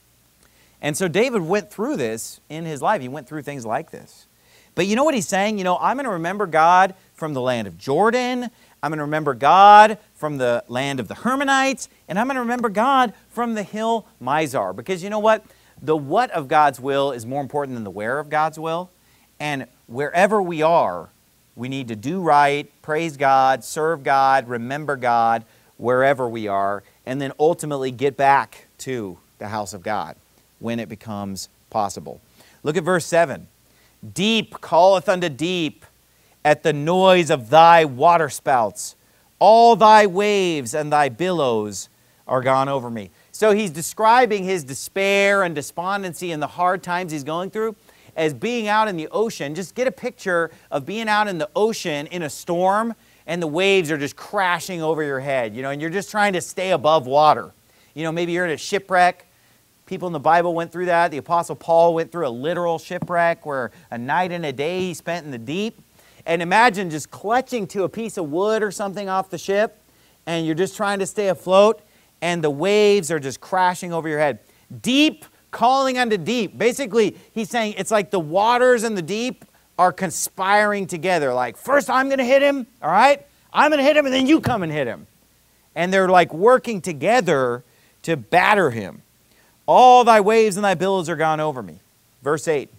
And so David went through this in his life. He went through things like this. But you know what he's saying? You know, I'm going to remember God from the land of Jordan. I'm going to remember God from the land of the Hermonites, and I'm going to remember God from the hill Mizar. Because you know what? The what of God's will is more important than the where of God's will. And wherever we are, we need to do right, praise God, serve God, remember God, wherever we are, and then ultimately get back to the house of God when it becomes possible. Look at verse seven. Deep calleth unto deep, at the noise of thy waterspouts. All thy waves and thy billows are gone over me. So he's describing his despair and despondency and the hard times he's going through as being out in the ocean. Just get a picture of being out in the ocean in a storm and the waves are just crashing over your head, you know, and you're just trying to stay above water. You know, maybe you're in a shipwreck. People in the Bible went through that. The Apostle Paul went through a literal shipwreck where a night and a day he spent in the deep. And imagine just clutching to a piece of wood or something off the ship, and you're just trying to stay afloat, and the waves are just crashing over your head. Deep calling unto deep. Basically, he's saying it's like the waters and the deep are conspiring together. Like, first I'm going to hit him, all right? I'm going to hit him, and then you come and hit him. And they're like working together to batter him. All thy waves and thy billows are gone over me. Verse eight.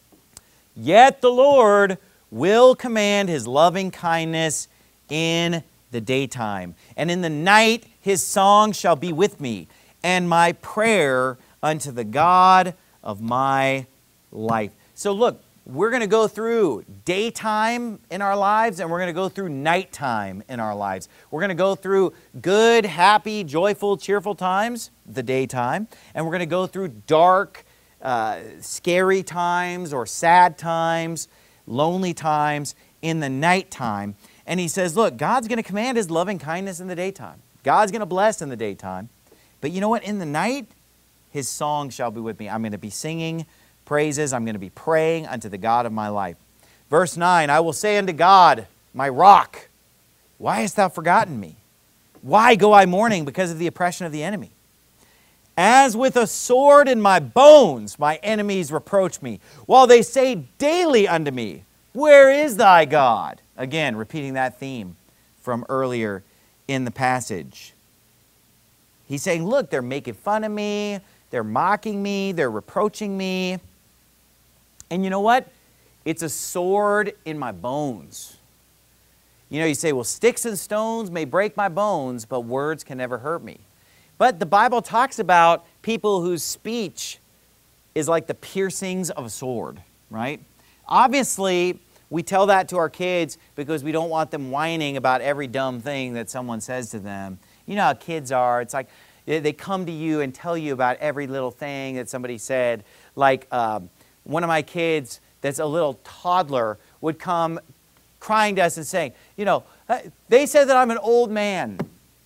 Yet the Lord will command his loving kindness in the daytime, and in the night his song shall be with me, and my prayer unto the God of my life. So look, we're going to go through daytime in our lives, and we're going to go through nighttime in our lives. We're going to go through good, happy, joyful, cheerful times, the daytime, and we're going to go through dark, uh, scary times or sad times, lonely times in the nighttime. And he says, look, God's going to command his loving kindness in the daytime. God's going to bless in the daytime. But you know what? In the night, his song shall be with me. I'm going to be singing praises. I'm going to be praying unto the God of my life. Verse nine, I will say unto God, my rock, why hast thou forgotten me? Why go I mourning because of the oppression of the enemy? As with a sword in my bones, my enemies reproach me, while they say daily unto me, where is thy God? Again, repeating that theme from earlier in the passage. He's saying, look, they're making fun of me, they're mocking me, they're reproaching me. And you know what? It's a sword in my bones. You know, you say, well, sticks and stones may break my bones, but words can never hurt me. But the Bible talks about people whose speech is like the piercings of a sword, right? Obviously, we tell that to our kids because we don't want them whining about every dumb thing that someone says to them. You know how kids are. It's like they come to you and tell you about every little thing that somebody said. Like um, one of my kids that's a little toddler would come crying to us and saying, you know, they said that I'm an old man.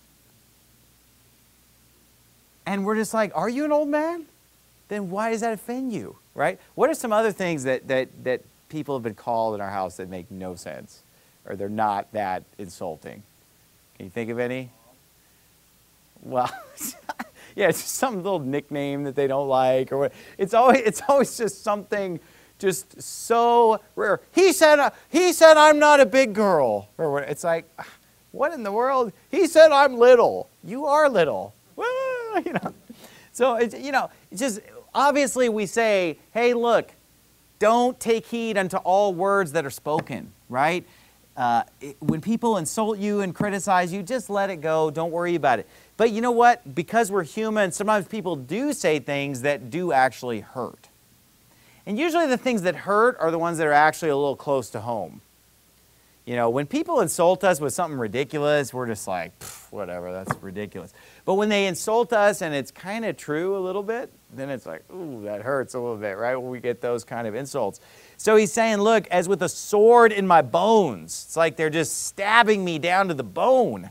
And we're just like, are you an old man? Then why does that offend you, right? What are some other things that, that, that people have been called in our house that make no sense? Or they're not that insulting? Can you think of any? Well, yeah, it's just some little nickname that they don't like. Or what. It's always, it's always just something just so rare. He said, uh, he said I'm not a big girl. Or what. It's like, what in the world? He said I'm little. You are little. You know, so it's, you know, it's just obviously we say, hey, look, don't take heed unto all words that are spoken, right? uh, it, when people insult you and criticize you, just let it go. Don't worry about it. But you know what? Because we're human, sometimes people do say things that do actually hurt. And usually the things that hurt are the ones that are actually a little close to home. You know, when people insult us with something ridiculous, we're just like, whatever, that's ridiculous. But when they insult us and it's kind of true a little bit, then it's like, ooh, that hurts a little bit, right? When we get those kind of insults. So he's saying, look, as with a sword in my bones, it's like they're just stabbing me down to the bone.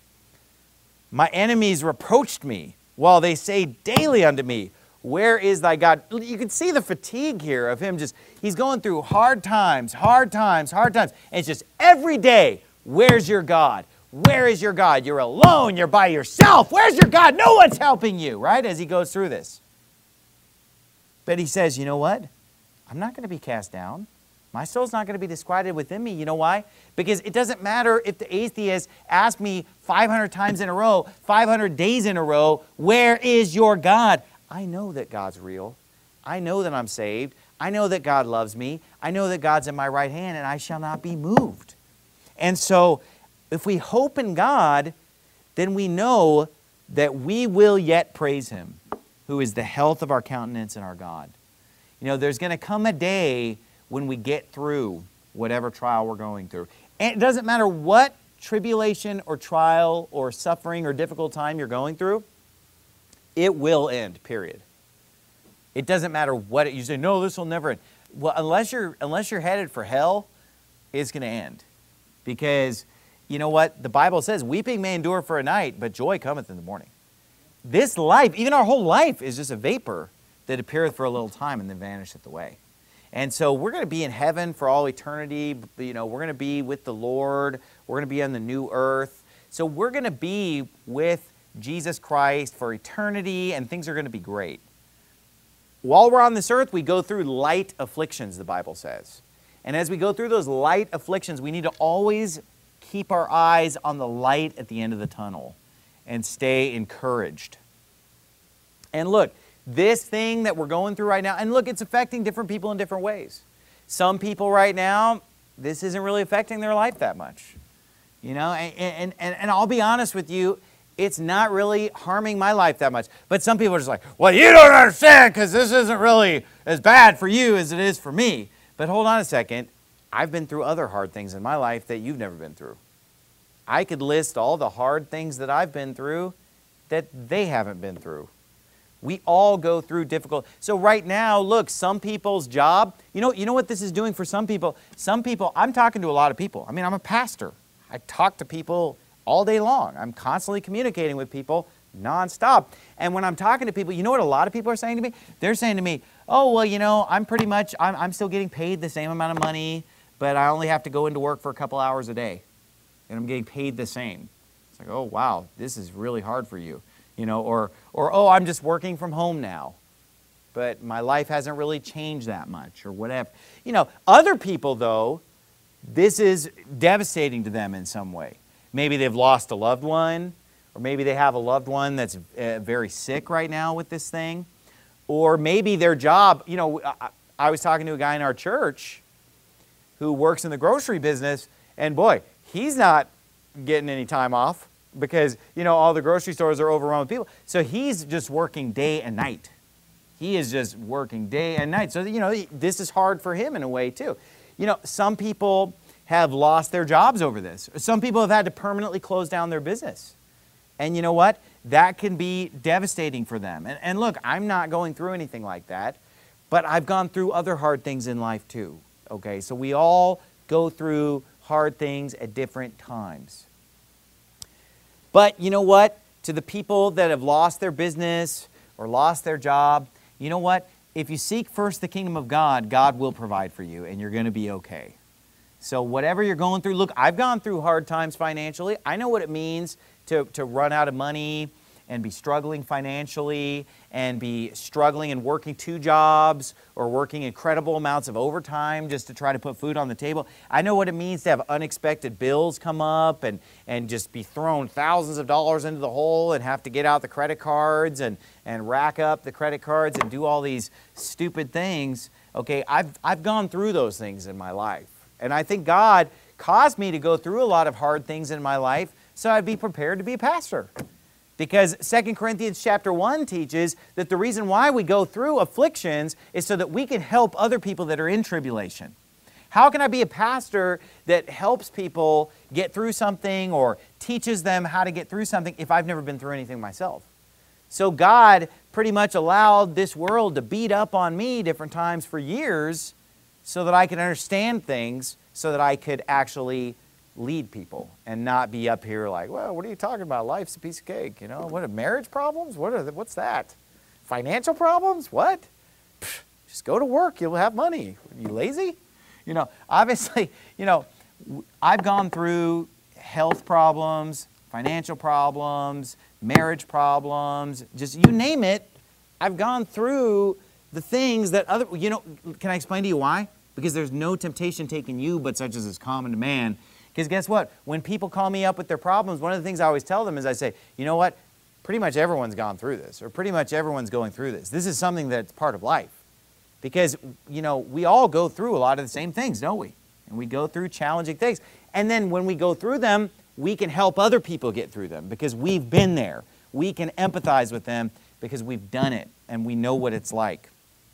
My enemies reproached me while they say daily unto me, where is thy God? You can see the fatigue here of him just, he's going through hard times, hard times, hard times. And it's just every day, where's your God? Where is your God? You're alone. You're by yourself. Where's your God? No one's helping you, right? As he goes through this. But he says, you know what? I'm not going to be cast down. My soul's not going to be disquieted within me. You know why? Because it doesn't matter if the atheist asks me five hundred times in a row, five hundred days in a row, where is your God? I know that God's real. I know that I'm saved. I know that God loves me. I know that God's in my right hand, and I shall not be moved. And so, if we hope in God, then we know that we will yet praise Him, who is the health of our countenance and our God. You know, there's going to come a day when we get through whatever trial we're going through. And it doesn't matter what tribulation or trial or suffering or difficult time you're going through, it will end, period. It doesn't matter what it, you say, no, this will never end. Well, unless you're, unless you're headed for hell, it's going to end. Because, you know what? The Bible says, weeping may endure for a night, but joy cometh in the morning. This life, even our whole life, is just a vapor that appeareth for a little time and then vanisheth away. And so we're going to be in heaven for all eternity. You know, we're going to be with the Lord. We're going to be on the new earth. So we're going to be with Jesus Christ for eternity, and things are going to be great. While we're on this earth, we go through light afflictions, the Bible says. And as we go through those light afflictions, we need to always keep our eyes on the light at the end of the tunnel and stay encouraged. And look, this thing that we're going through right now, and look, it's affecting different people in different ways. Some people right now, this isn't really affecting their life that much. You know, and, and, and I'll be honest with you, it's not really harming my life that much. But some people are just like, well, you don't understand because this isn't really as bad for you as it is for me. But hold on a second. I've been through other hard things in my life that you've never been through. I could list all the hard things that I've been through that they haven't been through. We all go through difficult. So right now, look, some people's job, you know, you know what this is doing for some people? Some people, I'm talking to a lot of people. I mean, I'm a pastor. I talk to people all day long. I'm constantly communicating with people nonstop. And when I'm talking to people, you know what a lot of people are saying to me? They're saying to me, oh, well, you know, I'm pretty much, I'm, I'm still getting paid the same amount of money, but I only have to go into work for a couple hours a day. And I'm getting paid the same. It's like, oh, wow, this is really hard for you. You know, or, or, oh, I'm just working from home now, but my life hasn't really changed that much, or whatever. You know, other people, though, this is devastating to them in some way. Maybe they've lost a loved one, or maybe they have a loved one that's uh, very sick right now with this thing, or maybe their job, you know, I, I was talking to a guy in our church who works in the grocery business, and boy, he's not getting any time off. Because, you know, all the grocery stores are overrun with people. So he's just working day and night. He is just working day and night. So, you know, this is hard for him in a way, too. You know, some people have lost their jobs over this. Some people have had to permanently close down their business. And you know what? That can be devastating for them. And, and look, I'm not going through anything like that. But I've gone through other hard things in life, too. Okay, so we all go through hard things at different times. But you know what? To the people that have lost their business or lost their job, you know what? If you seek first the kingdom of God, God will provide for you and you're going to be okay. So whatever you're going through, look, I've gone through hard times financially. I know what it means to, to run out of money and be struggling financially and be struggling and working two jobs or working incredible amounts of overtime just to try to put food on the table. I know what it means to have unexpected bills come up and, and just be thrown thousands of dollars into the hole and have to get out the credit cards and, and rack up the credit cards and do all these stupid things. Okay, I've, I've gone through those things in my life. And I think God caused me to go through a lot of hard things in my life so I'd be prepared to be a pastor. Because Second Corinthians chapter one teaches that the reason why we go through afflictions is so that we can help other people that are in tribulation. How can I be a pastor that helps people get through something or teaches them how to get through something if I've never been through anything myself? So God pretty much allowed this world to beat up on me different times for years so that I could understand things, so that I could actually lead people and not be up here like, well, what are you talking about? Life's a piece of cake. You know, what are marriage problems? What are the, what's that? Financial problems? What? Pfft, just go to work. You'll have money. Are you lazy? You know, obviously, you know, I've gone through health problems, financial problems, marriage problems, just you name it. I've gone through the things that other, you know, can I explain to you why? Because there's no temptation taken you but such as is common to man. Because guess what? When people call me up with their problems, one of the things I always tell them is I say, you know what? Pretty much everyone's gone through this, or pretty much everyone's going through this. This is something that's part of life. Because, you know, we all go through a lot of the same things, don't we? And we go through challenging things. And then when we go through them, we can help other people get through them because we've been there. We can empathize with them because we've done it and we know what it's like.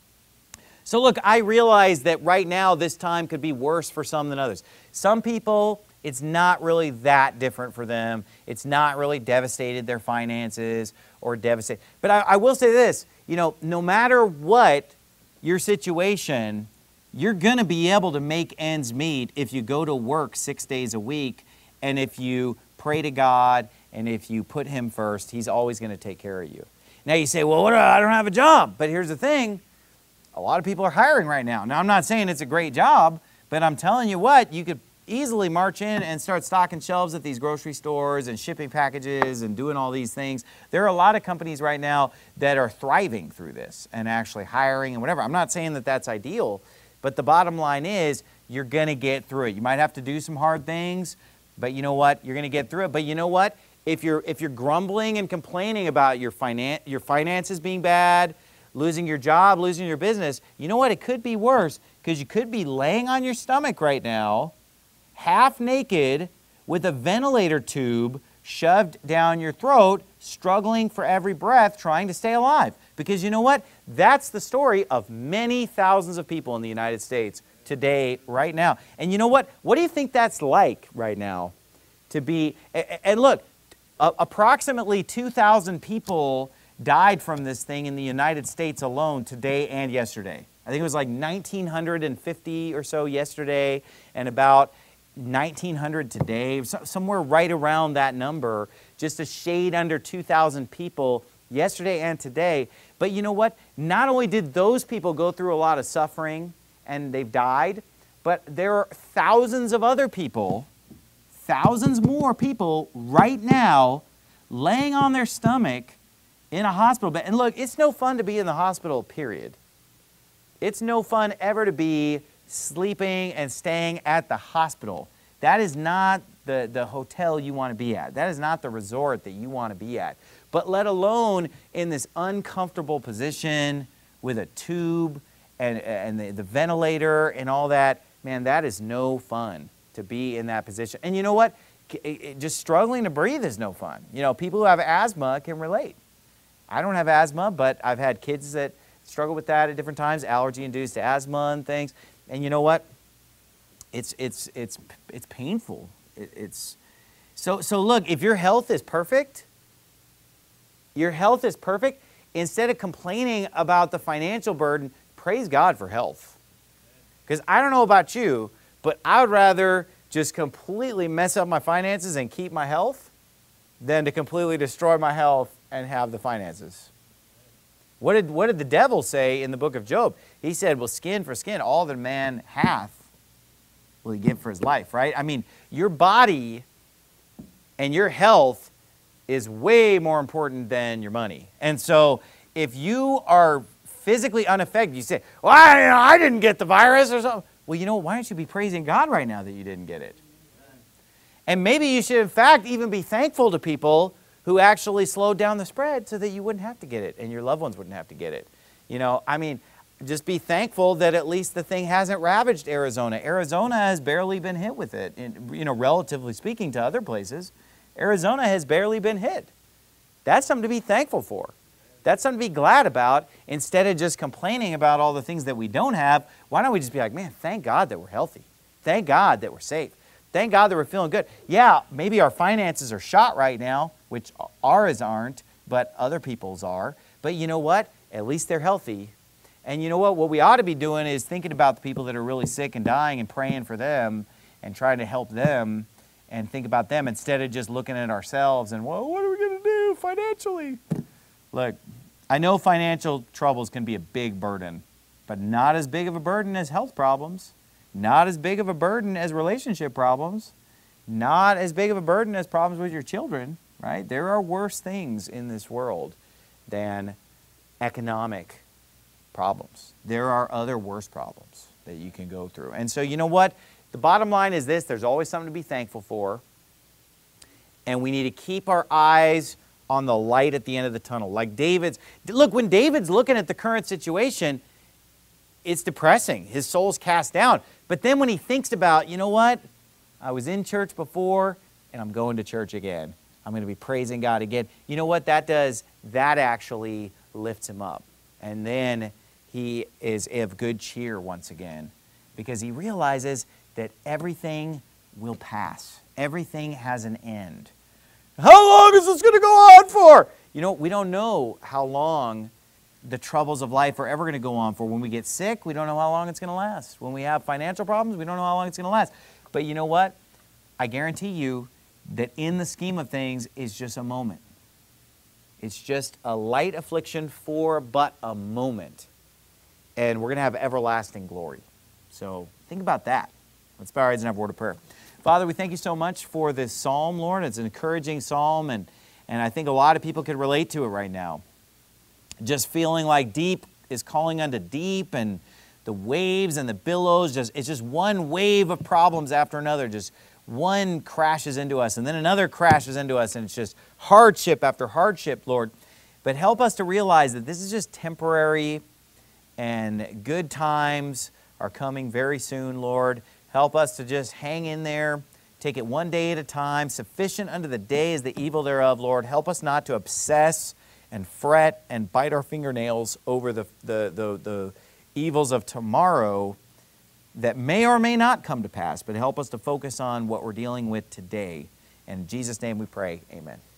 So look, I realize that right now this time could be worse for some than others. Some people, it's not really that different for them. It's not really devastated their finances or devastated. But I, I will say this, you know, no matter what your situation, you're going to be able to make ends meet if you go to work six days a week and if you pray to God and if you put Him first, He's always going to take care of you. Now you say, well, what, I don't have a job. But here's the thing. A lot of people are hiring right now. Now, I'm not saying it's a great job, but I'm telling you what, you could easily march in and start stocking shelves at these grocery stores and shipping packages and doing all these things. There are a lot of companies right now that are thriving through this and actually hiring and whatever. I'm not saying that that's ideal, but the bottom line is you're going to get through it. You might have to do some hard things, but you know what? You're going to get through it. But you know what? If you're, if you're grumbling and complaining about your, finan- your finances being bad, losing your job, losing your business, you know what? It could be worse because you could be laying on your stomach right now, half naked, with a ventilator tube shoved down your throat, struggling for every breath, trying to stay alive. Because you know what? That's the story of many thousands of people in the United States today, right now. And you know what? What do you think that's like right now? To be, and look, approximately two thousand people died from this thing in the United States alone today and yesterday. I think it was like one thousand nine hundred fifty or so yesterday and about nineteen hundred today, somewhere right around that number, just a shade under two thousand people yesterday and today. But you know what? Not only did those people go through a lot of suffering and they've died, but there are thousands of other people, thousands more people right now laying on their stomach in a hospital bed. And look, it's no fun to be in the hospital, period. It's no fun ever to be sleeping and staying at the hospital. That is not the, the hotel you want to be at. That is not the resort that you want to be at. But let alone in this uncomfortable position with a tube and, and the, the ventilator and all that, man, that is no fun to be in that position. And you know what? It, it, just struggling to breathe is no fun. You know, people who have asthma can relate. I don't have asthma, but I've had kids that struggle with that at different times, allergy-induced asthma and things. And you know what? It's it's it's it's painful. It, it's so so. Look, if your health is perfect, your health is perfect. Instead of complaining about the financial burden, praise God for health. Because I don't know about you, but I would rather just completely mess up my finances and keep my health than to completely destroy my health and have the finances. What did, what did the devil say in the book of Job? He said, well, skin for skin, all that man hath will he give for his life, right? I mean, your body and your health is way more important than your money. And so if you are physically unaffected, you say, well, I, I didn't get the virus or something. Well, you know, why don't you be praising God right now that you didn't get it? And maybe you should, in fact, even be thankful to people who actually slowed down the spread so that you wouldn't have to get it and your loved ones wouldn't have to get it. You know, I mean, just be thankful that at least the thing hasn't ravaged Arizona. Arizona has barely been hit with it, in, you know, relatively speaking to other places. Arizona has barely been hit. That's something to be thankful for. That's something to be glad about. Instead of just complaining about all the things that we don't have, why don't we just be like, man, thank God that we're healthy. Thank God that we're safe. Thank God that we're feeling good. Yeah, maybe our finances are shot right now, which ours aren't, but other people's are. But you know what? At least they're healthy. And you know what? What we ought to be doing is thinking about the people that are really sick and dying and praying for them and trying to help them and think about them instead of just looking at ourselves and, well, what are we going to do financially? Look, I know financial troubles can be a big burden, but not as big of a burden as health problems, not as big of a burden as relationship problems, not as big of a burden as problems with your children, right? There are worse things in this world than economic problems. There are other worse problems that you can go through. And so you know what? The bottom line is this: there's always something to be thankful for. And we need to keep our eyes on the light at the end of the tunnel. Like David's, look, when David's looking at the current situation, it's depressing. His soul's cast down. But then when he thinks about, you know what? I was in church before, and I'm going to church again. I'm going to be praising God again. You know what that does? That actually lifts him up. And then he is of good cheer once again, because he realizes that everything will pass. Everything has an end. How long is this going to go on for? You know, we don't know how long the troubles of life are ever going to go on for. When we get sick, we don't know how long it's going to last. When we have financial problems, we don't know how long it's going to last. But you know what? I guarantee you that in the scheme of things, it's just a moment. It's just a light affliction for but a moment. And we're going to have everlasting glory. So think about that. Let's bow our heads and have a word of prayer. Father, we thank you so much for this psalm, Lord. It's an encouraging psalm, and, and I think a lot of people could relate to it right now. Just feeling like deep is calling unto deep, and the waves and the billows, just it's just one wave of problems after another. Just one crashes into us, and then another crashes into us, and it's just hardship after hardship, Lord. But help us to realize that this is just temporary, and good times are coming very soon, Lord. Help us to just hang in there, take it one day at a time. Sufficient unto the day is the evil thereof, Lord. Help us not to obsess and fret and bite our fingernails over the, the, the, the evils of tomorrow that may or may not come to pass, but help us to focus on what we're dealing with today. In Jesus' name we pray, amen.